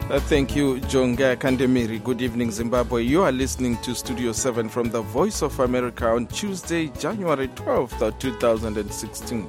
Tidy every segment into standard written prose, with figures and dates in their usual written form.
Thank you, Jonga Kandemiri. Good evening, Zimbabwe. You are listening to Studio 7 from the Voice of America on Tuesday, January 12th, 2016.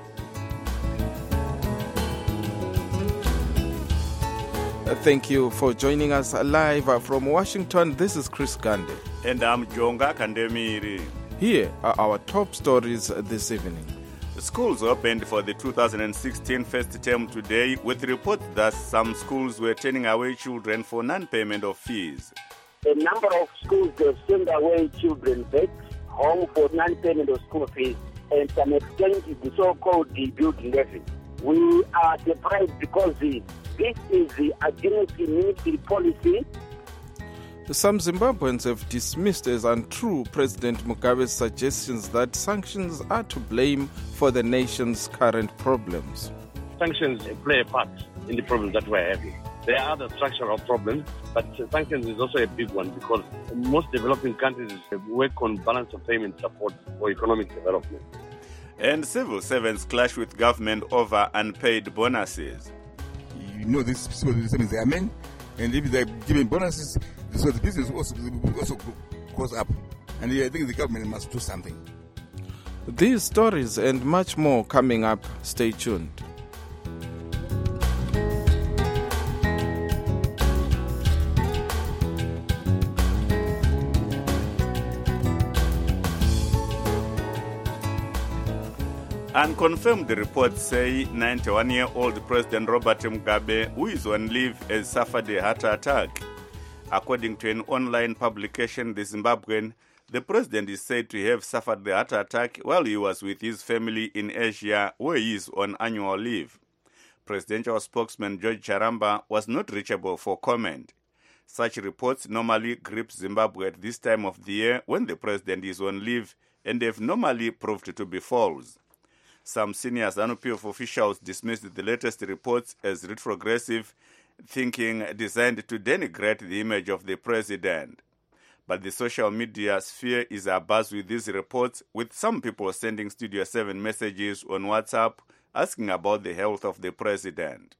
Thank you for joining us live from Washington. This is Chris Gande. And I'm Jonga Kandemiri. Here are our top stories this evening. Schools opened for the 2016 first term today, with reports that some schools were turning away children for non-payment of fees. A number of schools have sent away children back home for non-payment of school fees, and some extent the so-called debut levy. We are surprised because this is against the ministry policy. Some Zimbabweans have dismissed as untrue President Mugabe's suggestions that sanctions are to blame for the nation's current problems. Sanctions play a part in the problems that we're having. There are other structural problems, but sanctions is also a big one because most developing countries work on balance of payment support for economic development. And civil servants clash with government over unpaid bonuses. You know, these people they are men, and if they're giving bonuses, so the business also goes up. And I think the government must do something. These stories and much more coming up. Stay tuned. Unconfirmed reports say 91-year-old President Robert Mugabe, who is on leave, has suffered a heart attack. According to an online publication, The Zimbabwean, the president is said to have suffered the heart attack while he was with his family in Asia, where he is on annual leave. Presidential spokesman George Charamba was not reachable for comment. Such reports normally grip Zimbabwe at this time of the year when the president is on leave, and have normally proved to be false. Some senior ZANU-PF officials dismissed the latest reports as retrogressive thinking designed to denigrate the image of the president. But the social media sphere is abuzz with these reports, with some people sending Studio 7 messages on WhatsApp asking about the health of the president.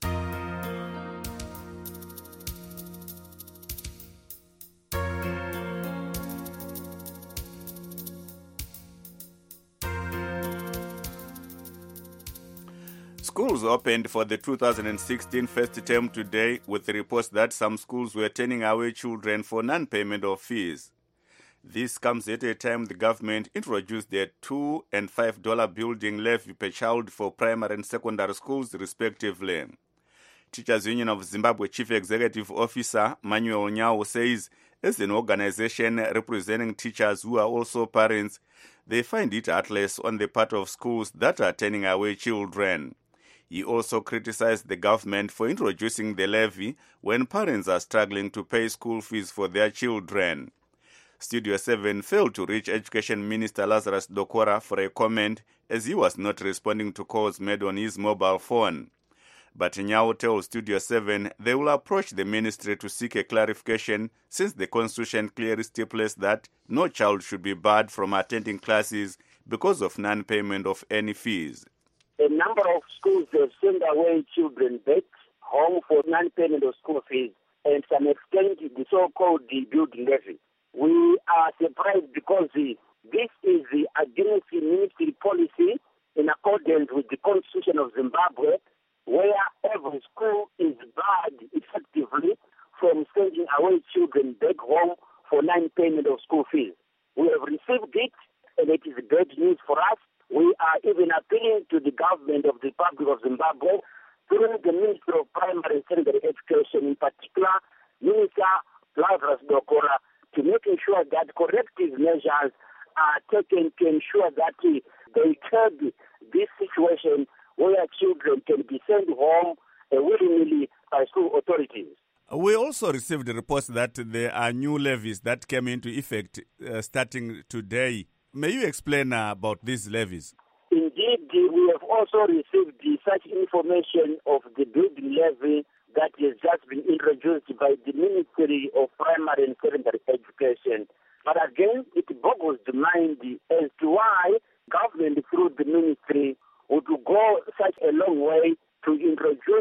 Schools opened for the 2016 first term today, with reports that some schools were turning away children for non-payment of fees. This comes at a time the government introduced their $2 and $5 building levy per child for primary and secondary schools, respectively. Teachers Union of Zimbabwe Chief Executive Officer Manuel Nyao says, as an organization representing teachers who are also parents, they find it heartless on the part of schools that are turning away children. He also criticized the government for introducing the levy when parents are struggling to pay school fees for their children. Studio 7 failed to reach Education Minister Lazarus Dokora for a comment, as he was not responding to calls made on his mobile phone. But Nyao tells Studio 7 they will approach the ministry to seek a clarification, since the Constitution clearly stipulates that no child should be barred from attending classes because of non-payment of any fees. A number of schools have sent away children back home for non-payment of school fees, and some extent the so-called debut levy. We are surprised because this is against the ministry policy in accordance with the Constitution of Zimbabwe, where every school is barred effectively from sending away children back home for non-payment of school fees. We have received it, and it is bad news for us. We are even appealing to the government of the Republic of Zimbabwe, through the Ministry of Primary and Secondary Education, in particular, Minister Lazarus Dokora, to making sure that corrective measures are taken to ensure that they curb this situation where children can be sent home willingly by school authorities. We also received reports that there are new levies that came into effect starting today. May you explain about these levies? Indeed, we have also received such information of the building levy that has just been introduced by the Ministry of Primary and Secondary Education. But again, it boggles the mind as to why government through the ministry would go such a long way to introduce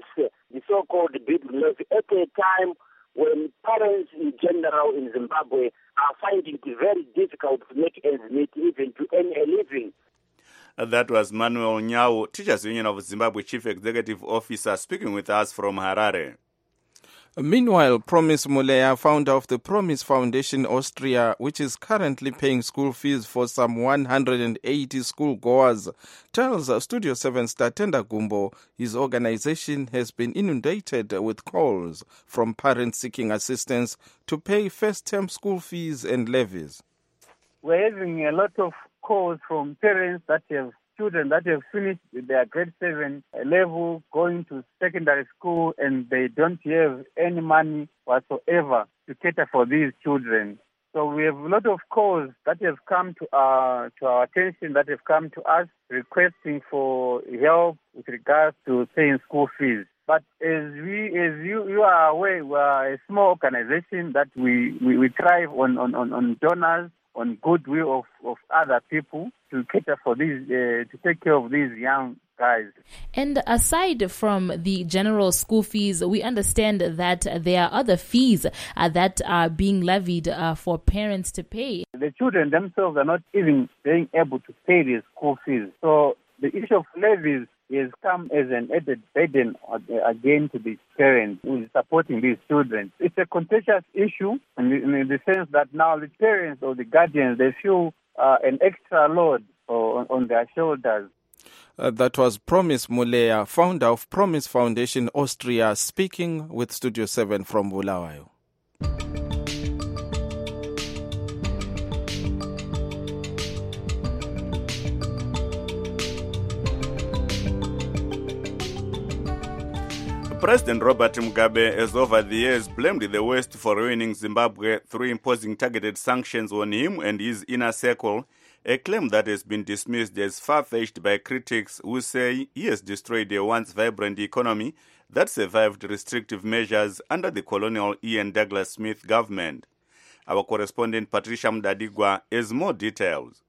the so-called building levy at a time when parents in general in Zimbabwe are finding it very difficult to make ends meet, even to earn a living. That was Manuel Nyau, Teachers Union of Zimbabwe Chief Executive Officer, speaking with us from Harare. Meanwhile, Promise Muleya, founder of the Promise Foundation Austria, which is currently paying school fees for some 180 schoolgoers, tells Studio 7's Tatenda Gumbo his organization has been inundated with calls from parents seeking assistance to pay first-term school fees and levies. We're having a lot of calls from parents that have children that have finished their grade 7 level, going to secondary school, and they don't have any money whatsoever to cater for these children. So we have a lot of calls that have come to our attention, that have come to us requesting for help with regards to paying school fees. But as you are aware, we are a small organization that we thrive on donors, on goodwill of other people to cater for these, to take care of these young guys. And aside from the general school fees, we understand that there are other fees that are being levied for parents to pay. The children themselves are not even being able to pay these school fees. So the issue of levies has come as an added burden again to the parents who is supporting these children. It's a contentious issue in the sense that now the parents or the guardians, they feel an extra load on their shoulders. That was Promise Muleya, founder of Promise Foundation Austria, speaking with Studio 7 from Bulawayo. President Robert Mugabe has over the years blamed the West for ruining Zimbabwe through imposing targeted sanctions on him and his inner circle, a claim that has been dismissed as far-fetched by critics who say he has destroyed a once vibrant economy that survived restrictive measures under the colonial Ian Douglas Smith government. Our correspondent Patricia Mdadigwa has more details.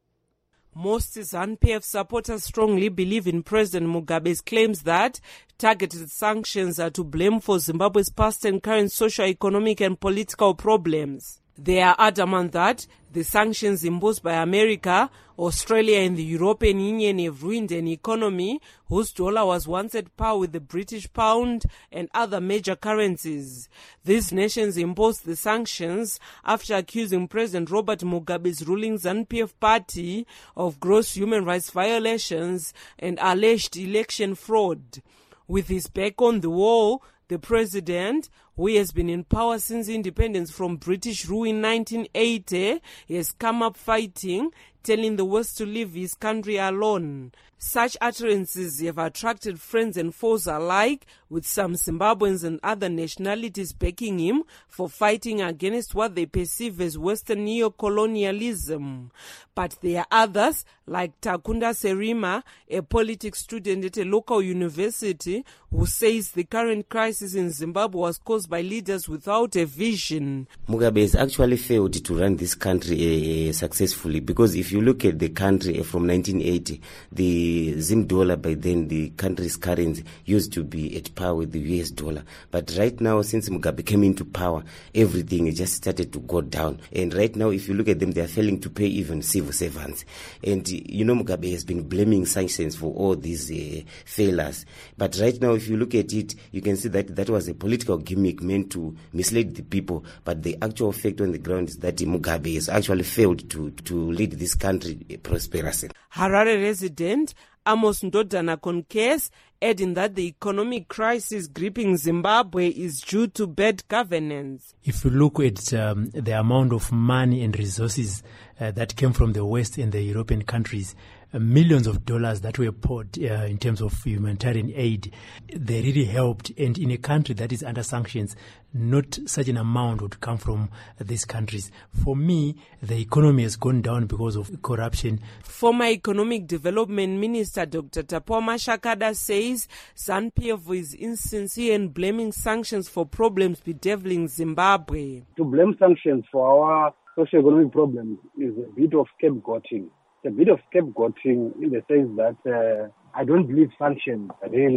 Most ZANU-PF supporters strongly believe in President Mugabe's claims that targeted sanctions are to blame for Zimbabwe's past and current socio-economic and political problems. They are adamant that the sanctions imposed by America, Australia and the European Union have ruined an economy whose dollar was once at par with the British pound and other major currencies. These nations imposed the sanctions after accusing President Robert Mugabe's ruling ZANU-PF party of gross human rights violations and alleged election fraud. With his back on the wall, the president, who has been in power since independence from British rule in 1980, has come up fighting, telling the West to leave his country alone. Such utterances have attracted friends and foes alike, with some Zimbabweans and other nationalities backing him for fighting against what they perceive as Western neo-colonialism. But there are others, like Takunda Serima, a politics student at a local university, who says the current crisis in Zimbabwe was caused by leaders without a vision. Mugabe has actually failed to run this country successfully, because if you look at the country from 1980, the Zim dollar, by then the country's currency used to be at par with the US dollar. But right now, since Mugabe came into power, everything just started to go down. And right now, if you look at them, they are failing to pay even civil servants. And Mugabe has been blaming sanctions for all these failures. But right now, if you look at it, you can see that that was a political gimmick meant to mislead the people. But the actual fact on the ground is that Mugabe has actually failed to lead this country prosperously. Harare resident Amos Ndodana concurs, adding that the economic crisis gripping Zimbabwe is due to bad governance. If you look at the amount of money and resources that came from the West and the European countries, millions of dollars that were poured in terms of humanitarian aid, they really helped. And in a country that is under sanctions, not such an amount would come from these countries. For me, the economy has gone down because of corruption. Former Economic Development Minister Dr. Tapoma Shakada says ZANU-PF is insincere in blaming sanctions for problems bedeviling Zimbabwe. To blame sanctions for our socio-economic problems is a bit of scapegoating. It's a bit of scapegoating in the sense that I don't believe sanctions really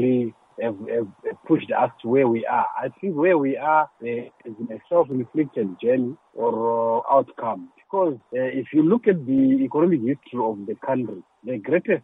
have pushed us to where we are. I think where we are is a self-inflicted journey or outcome. Because if you look at the economic history of the country, the greatest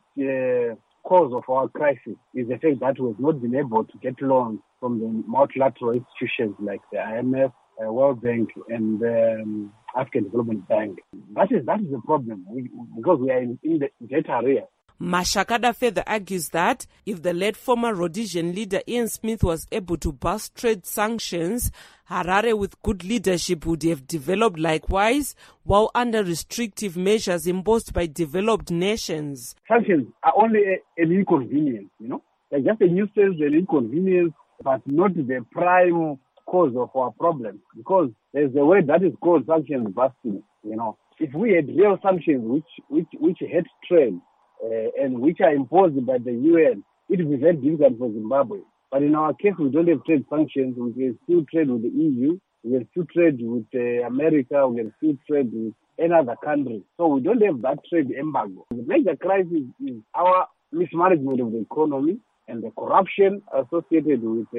cause of our crisis is the fact that we have not been able to get loans from the multilateral institutions like the IMF, World Bank, and African Development Bank. That is the problem, because we are in the debt area. Mashakada further argues that if the late former Rhodesian leader Ian Smith was able to bust trade sanctions, Harare with good leadership would have developed likewise, while under restrictive measures imposed by developed nations. Sanctions are only an inconvenience, They're just a nuisance, an inconvenience, but not the prime cause of our problem. Because there's a word that is called sanctions busting, If we had real sanctions which hurt trade, and which are imposed by the UN, it would be very difficult for Zimbabwe. But in our case, we don't have trade sanctions. We can still trade with the EU. We can still trade with America. We can still trade with any other country. So we don't have that trade embargo. The major crisis is our mismanagement of the economy and the corruption associated with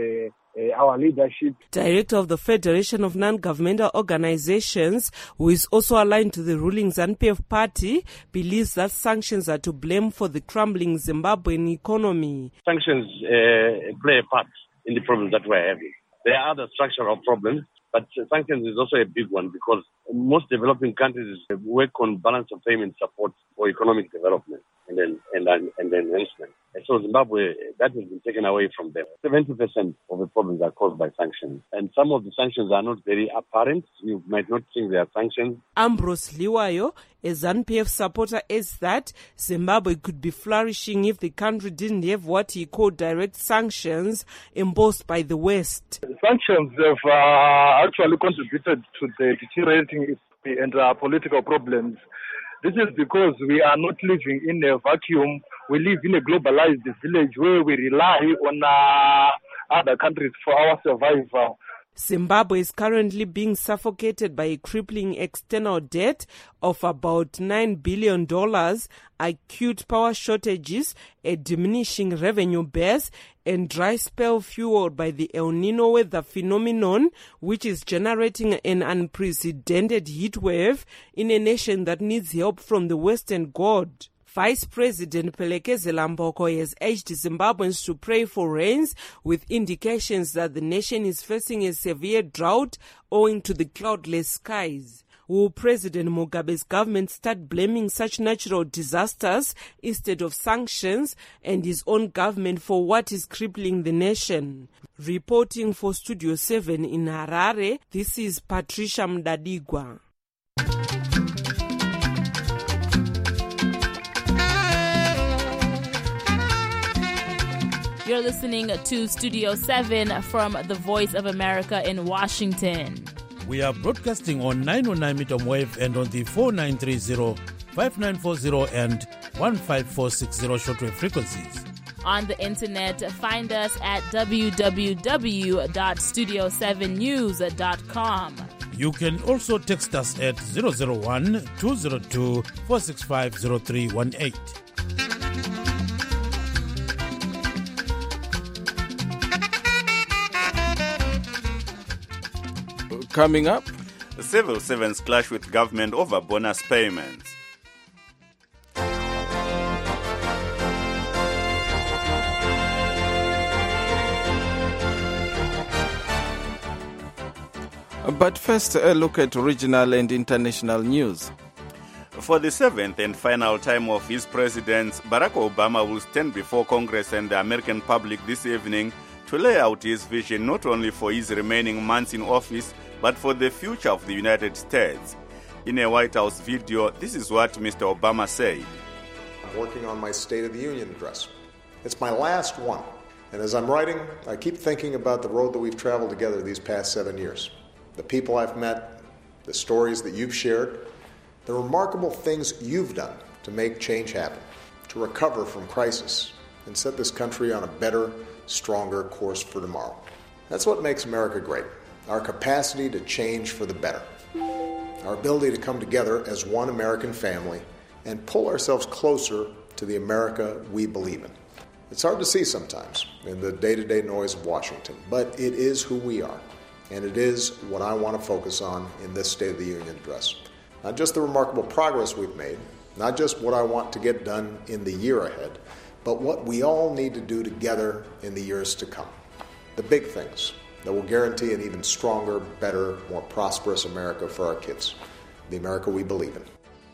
our leadership. Director of the Federation of Non-Governmental Organizations, who is also aligned to the ruling ZANU-PF party, believes that sanctions are to blame for the crumbling Zimbabwean economy. Sanctions play a part in the problems that we're having. There are other structural problems, but sanctions is also a big one because most developing countries work on balance of payment support for economic development and enhancement. And so Zimbabwe, that has been taken away from them. 70% of the problems are caused by sanctions. And some of the sanctions are not very apparent. You might not think they are sanctions. Ambrose Liwayo, a ZANU-PF supporter, adds that Zimbabwe could be flourishing if the country didn't have what he called direct sanctions imposed by the West. Sanctions have actually contributed to the deteriorating and political problems. This is because we are not living in a vacuum. We live in a globalized village where we rely on other countries for our survival. Zimbabwe is currently being suffocated by a crippling external debt of about $9 billion, acute power shortages, a diminishing revenue base, and dry spell fueled by the El Nino weather phenomenon, which is generating an unprecedented heat wave in a nation that needs help from the Western God. Vice President Phelekezela Mboko has urged Zimbabweans to pray for rains, with indications that the nation is facing a severe drought owing to the cloudless skies. Will President Mugabe's government start blaming such natural disasters instead of sanctions and his own government for what is crippling the nation? Reporting for Studio 7 in Harare, this is Patricia Mdadigwa. You're listening to Studio 7 from the Voice of America in Washington. We are broadcasting on 909 medium wave and on the 4930, 5940 and 15460 shortwave frequencies. On the internet, find us at www.studio7news.com. You can also text us at 001-202-465-0318. Coming up, civil servants clash with government over bonus payments. But first, a look at regional and international news. For the seventh and final time of his presidency, Barack Obama will stand before Congress and the American public this evening to lay out his vision not only for his remaining months in office, but for the future of the United States. In a White House video, this is what Mr. Obama said. I'm working on my State of the Union address. It's my last one. And as I'm writing, I keep thinking about the road that we've traveled together these past 7 years. The people I've met, the stories that you've shared, the remarkable things you've done to make change happen, to recover from crisis, and set this country on a better, stronger course for tomorrow. That's what makes America great. Our capacity to change for the better. Our ability to come together as one American family and pull ourselves closer to the America we believe in. It's hard to see sometimes in the day-to-day noise of Washington, but it is who we are, and it is what I want to focus on in this State of the Union address. Not just the remarkable progress we've made, not just what I want to get done in the year ahead, but what we all need to do together in the years to come. The big things that will guarantee an even stronger, better, more prosperous America for our kids. The America we believe in.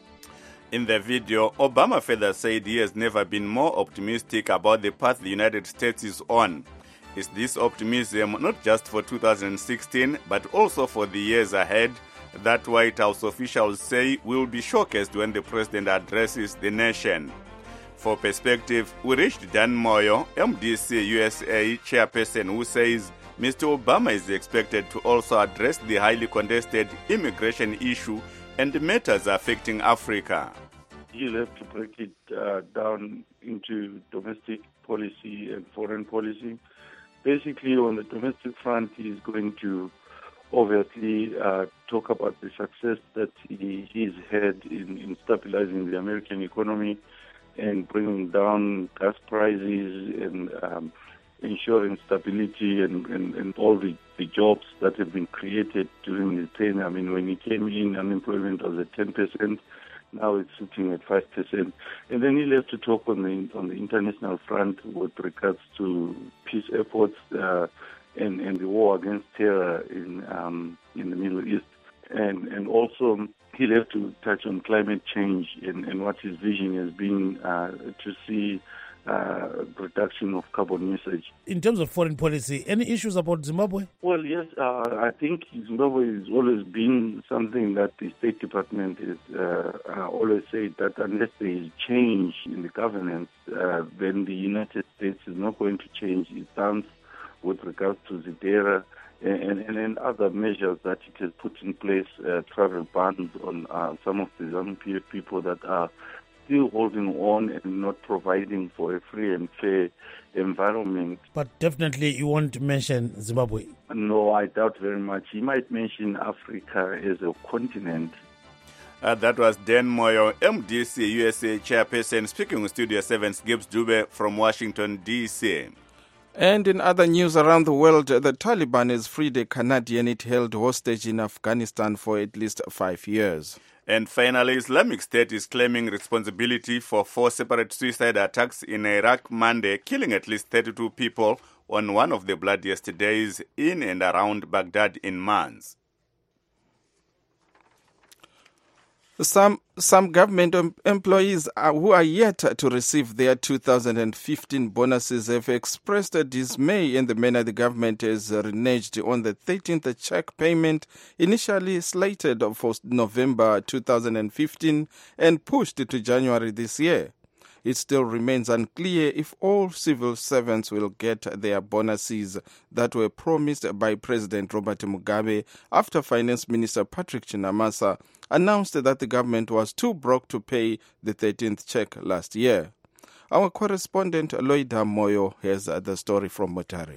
In the video, Obama further said he has never been more optimistic about the path the United States is on. Is this optimism not just for 2016, but also for the years ahead, that White House officials say will be showcased when the president addresses the nation? For perspective, we reached Dan Moyo, MDC USA chairperson, who says Mr. Obama is expected to also address the highly contested immigration issue and matters affecting Africa. He'll have to break it down into domestic policy and foreign policy. Basically, on the domestic front, he's going to obviously talk about the success that he's had in stabilizing the American economy and bringing down gas prices and ensuring stability and all the jobs that have been created during his tenure. I mean, when he came in, unemployment was at 10%. Now it's sitting at 5%. And then he'll have to talk on the international front with regards to peace efforts and the war against terror in the Middle East. And also he'll have to touch on climate change and what his vision has been to see reduction of carbon usage. In terms of foreign policy, any issues about Zimbabwe? Well, yes, I think Zimbabwe has always been something that the State Department has always said that unless there is change in the governance, then the United States is not going to change its stance with regards to ZEDERA and other measures that it has put in place, travel bans on some of the ZANU-PF people that are still holding on and not providing for a free and fair environment. But definitely you won't mention Zimbabwe. No, I doubt very much. He might mention Africa as a continent. That was Dan Moyo, MDC USA chairperson, speaking with Studio 7's Gibbs Dube from Washington, D.C. And in other news around the world, the Taliban has freed a Canadian it held hostage in Afghanistan for at least 5 years. And finally, Islamic State is claiming responsibility for 4 separate suicide attacks in Iraq Monday, killing at least 32 people on one of the bloodiest days in and around Baghdad in months. Some government employees who are yet to receive their 2015 bonuses have expressed dismay in the manner the government has reneged on the 13th check payment initially slated for November 2015 and pushed to January this year. It still remains unclear if all civil servants will get their bonuses that were promised by President Robert Mugabe after Finance Minister Patrick Chinamasa announced that the government was too broke to pay the 13th check last year. Our correspondent Loida Moyo has the story from Motare.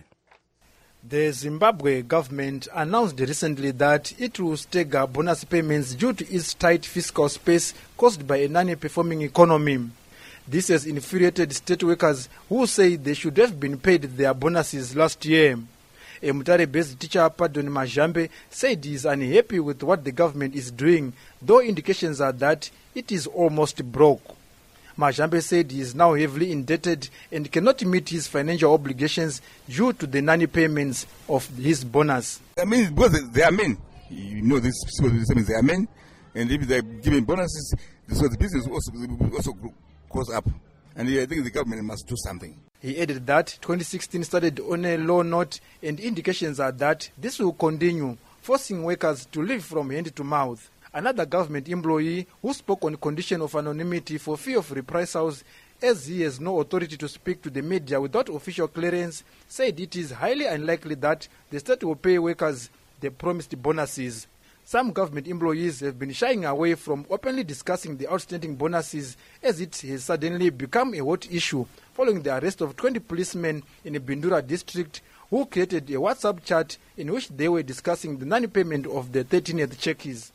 The Zimbabwe government announced recently that it will stagger bonus payments due to its tight fiscal space caused by a non-performing economy. This has infuriated state workers who say they should have been paid their bonuses last year. A Mutare-based teacher, Pardon Majambe, said he is unhappy with what the government is doing, though indications are that it is almost broke. Majambe said he is now heavily indebted and cannot meet his financial obligations due to the non-payments of his bonus. I mean, because they are men. You know, these people, they are men. And if they're giving bonuses, so the business also goes up. And I think the government must do something. He added that 2016 started on a low note, and indications are that this will continue, forcing workers to live from hand to mouth. Another government employee who spoke on condition of anonymity for fear of reprisals, as he has no authority to speak to the media without official clearance, said it is highly unlikely that the state will pay workers the promised bonuses. Some government employees have been shying away from openly discussing the outstanding bonuses, as it has suddenly become a hot issue following the arrest of 20 policemen in the Bindura district who created a WhatsApp chat in which they were discussing the non-payment of the 13th checks.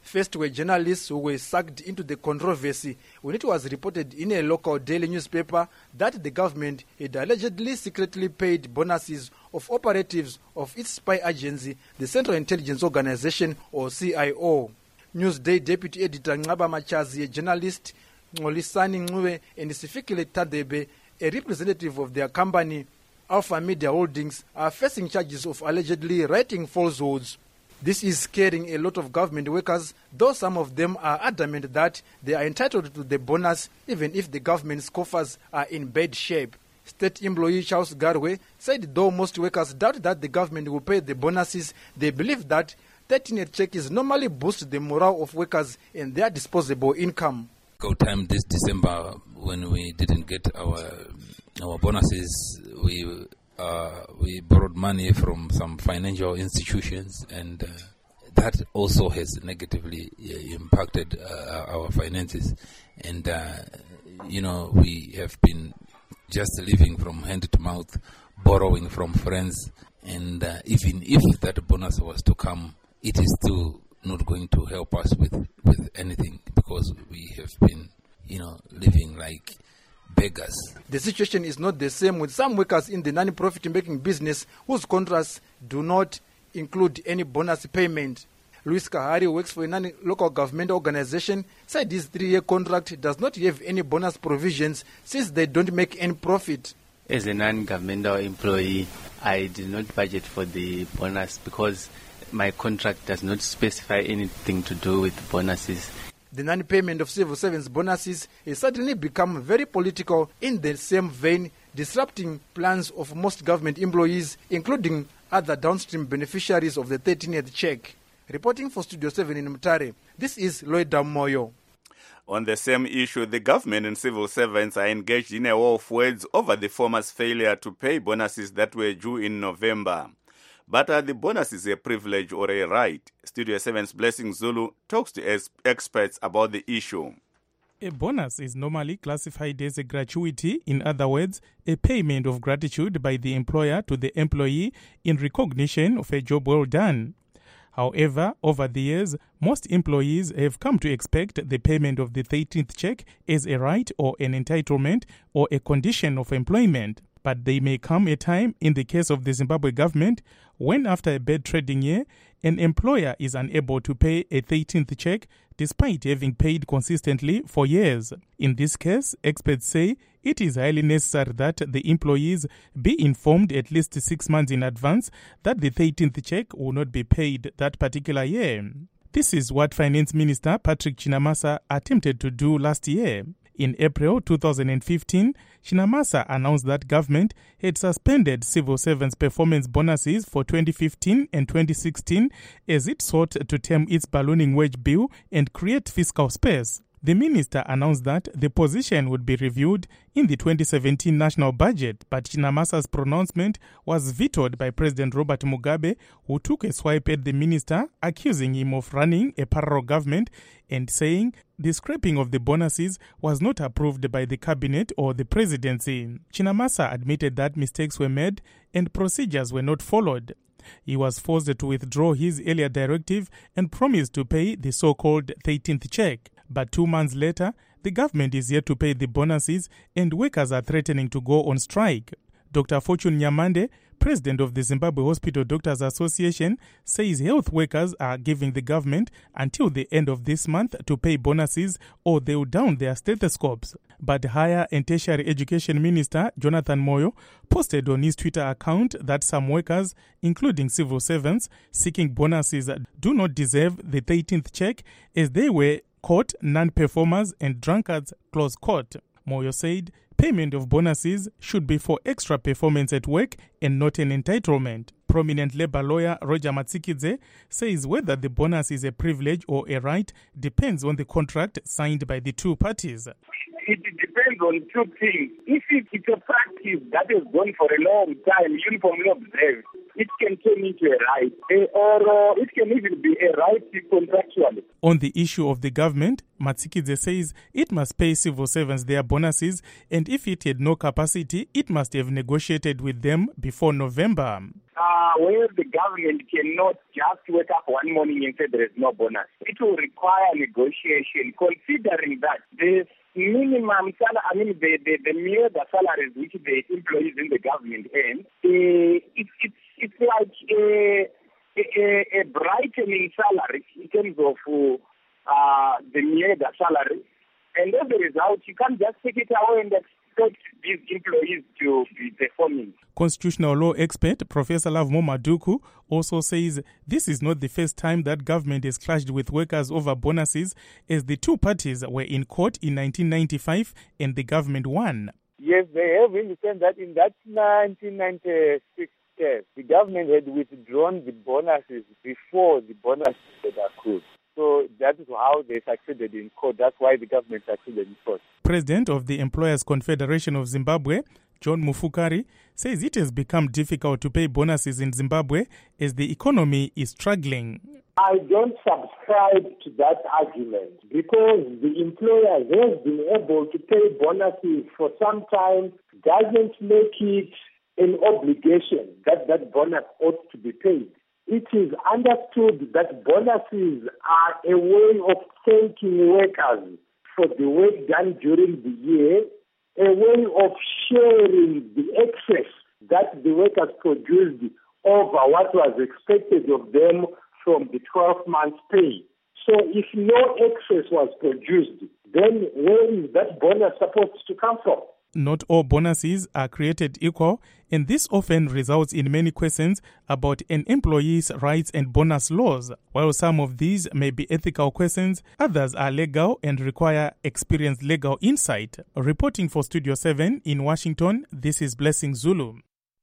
First were journalists who were sucked into the controversy when it was reported in a local daily newspaper that the government had allegedly secretly paid bonuses of operatives of its spy agency, the Central Intelligence Organization, or CIO. Newsday Deputy Editor Ngaba Machazi, a journalist, Ngolisani Ngwe, and Sifikile Tadebe, a representative of their company, Alpha Media Holdings, are facing charges of allegedly writing falsehoods. This is scaring a lot of government workers, though some of them are adamant that they are entitled to the bonus even if the government's coffers are in bad shape. State employee Charles Garwe said though most workers doubt that the government will pay the bonuses, they believe that 13th cheques normally boost the morale of workers and their disposable income. Go time this December when we didn't get our bonuses, we borrowed money from some financial institutions, and that also has negatively impacted our finances. And we have been just living from hand to mouth, borrowing from friends, and even if that bonus was to come, it is still not going to help us with anything, because we have been living like beggars. The situation is not the same with some workers in the non-profit making business whose contracts do not include any bonus payment. Luis Kahari, who works for a non-local government organization, said his 3-year contract does not have any bonus provisions since they don't make any profit. As a non-governmental employee, I did not budget for the bonus because my contract does not specify anything to do with bonuses. The non-payment of civil servants' bonuses has suddenly become very political in the same vein, disrupting plans of most government employees, including other downstream beneficiaries of the 13th check. Reporting for Studio 7 in Mutare, this is Lloyd Moyo. On the same issue, the government and civil servants are engaged in a war of words over the former's failure to pay bonuses that were due in November. But are the bonuses a privilege or a right? Studio 7's Blessing Zulu talks to experts about the issue. A bonus is normally classified as a gratuity, in other words, a payment of gratitude by the employer to the employee in recognition of a job well done. However, over the years, most employees have come to expect the payment of the 13th check as a right or an entitlement or a condition of employment. But there may come a time in the case of the Zimbabwe government when, after a bad trading year, an employer is unable to pay a 13th check despite having paid consistently for years. In this case, experts say it is highly necessary that the employees be informed at least 6 months in advance that the 13th check will not be paid that particular year. This is what Finance Minister Patrick Chinamasa attempted to do last year. In April 2015, Chinamasa announced that government had suspended civil servants' performance bonuses for 2015 and 2016 as it sought to tame its ballooning wage bill and create fiscal space. The minister announced that the position would be reviewed in the 2017 national budget, but Chinamasa's pronouncement was vetoed by President Robert Mugabe, who took a swipe at the minister, accusing him of running a parallel government and saying the scrapping of the bonuses was not approved by the cabinet or the presidency. Chinamasa admitted that mistakes were made and procedures were not followed. He was forced to withdraw his earlier directive and promised to pay the so-called 13th check. But 2 months later, the government is yet to pay the bonuses and workers are threatening to go on strike. Dr. Fortune Nyamande, president of the Zimbabwe Hospital Doctors Association, says health workers are giving the government until the end of this month to pay bonuses or they will down their stethoscopes. But Higher and Tertiary Education Minister Jonathan Moyo posted on his Twitter account that some workers, including civil servants, seeking bonuses do not deserve the 13th check as they were, quote, non-performers and drunkards, close quote. Moyo said payment of bonuses should be for extra performance at work and not an entitlement. Prominent labor lawyer Roger Matsikidze says whether the bonus is a privilege or a right depends on the contract signed by the two parties. It depends on two things. If it's a practice that has gone for a long time, uniformly observed, it can turn into a right, or it can even be a right contractually. On the issue of the government, Matsikidze says it must pay civil servants their bonuses, and if it had no capacity, it must have negotiated with them before November. where the government cannot just wake up one morning and say there is no bonus. It will require negotiation, considering that the minimum salary, the mere salaries which the employees in the government earn, it's like a brightening salary in terms of the mere salary. And as a result, you can't just take it away and expect these employees to be performing. Constitutional law expert Professor Lovemo Maduku also says this is not the first time that government has clashed with workers over bonuses, as the two parties were in court in 1995 and the government won. Yes, they have indicated that in that 1996 case, the government had withdrawn the bonuses before the bonuses had accrued. So that is how they succeeded in court. That's why the government succeeded in court. President of the Employers Confederation of Zimbabwe, John Mufukari, says it has become difficult to pay bonuses in Zimbabwe as the economy is struggling. I don't subscribe to that argument because the employer has been able to pay bonuses for some time, doesn't make it an obligation that that bonus ought to be paid. It is understood that bonuses are a way of thanking workers for the work done during the year, a way of sharing the excess that the workers produced over what was expected of them from the 12 months' pay. So if no excess was produced, then where is that bonus supposed to come from? Not all bonuses are created equal, and this often results in many questions about an employee's rights and bonus laws. While some of these may be ethical questions, others are legal and require experienced legal insight. Reporting for Studio 7 in Washington, this is Blessing Zulu.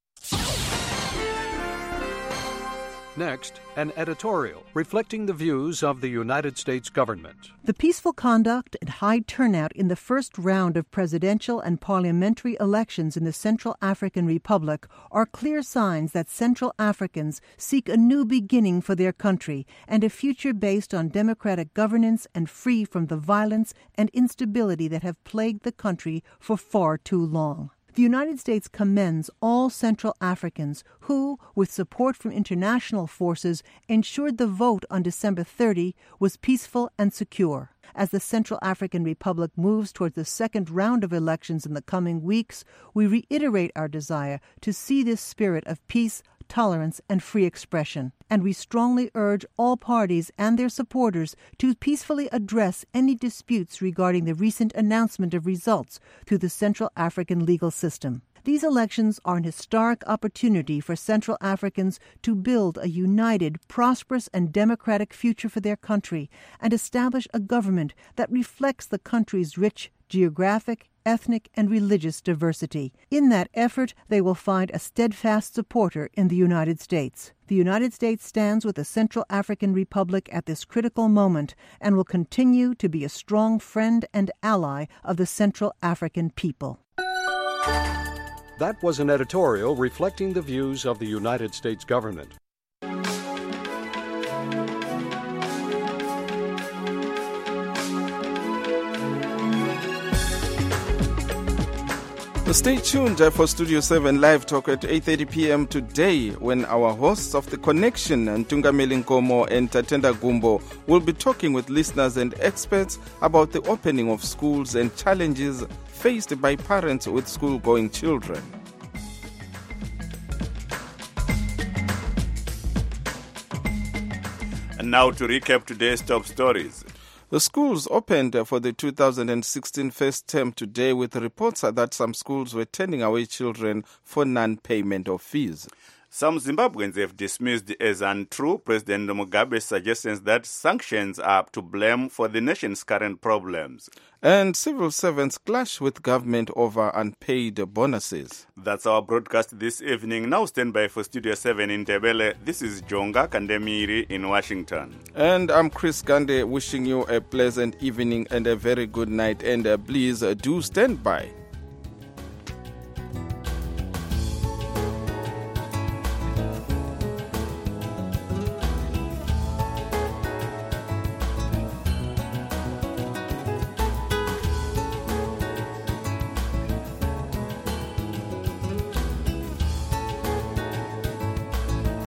Next, an editorial reflecting the views of the United States government. The peaceful conduct and high turnout in the first round of presidential and parliamentary elections in the Central African Republic are clear signs that Central Africans seek a new beginning for their country and a future based on democratic governance and free from the violence and instability that have plagued the country for far too long. The United States commends all Central Africans who, with support from international forces, ensured the vote on December 30 was peaceful and secure. As the Central African Republic moves towards the second round of elections in the coming weeks, we reiterate our desire to see this spirit of peace, tolerance, and free expression. And we strongly urge all parties and their supporters to peacefully address any disputes regarding the recent announcement of results through the Central African legal system. These elections are an historic opportunity for Central Africans to build a united, prosperous, and democratic future for their country and establish a government that reflects the country's rich geographic, ethnic, and religious diversity. In that effort, they will find a steadfast supporter in the United States. The United States stands with the Central African Republic at this critical moment and will continue to be a strong friend and ally of the Central African people. That was an editorial reflecting the views of the United States government. Stay tuned for Studio 7 Live Talk at 8:30 p.m. today, when our hosts of The Connection, Ntungameli Nkomo and Tatenda Gumbo, will be talking with listeners and experts about the opening of schools and challenges faced by parents with school-going children. And now to recap today's top stories. The schools opened for the 2016 first term today, with reports that some schools were turning away children for non-payment of fees. Some Zimbabweans have dismissed as untrue President Mugabe's suggestions that sanctions are to blame for the nation's current problems. And civil servants clash with government over unpaid bonuses. That's our broadcast this evening. Now stand by for Studio 7 in Tebele. This is Jonga Kandemiri in Washington. And I'm Chris Gande, wishing you a pleasant evening and a very good night. And please do stand by.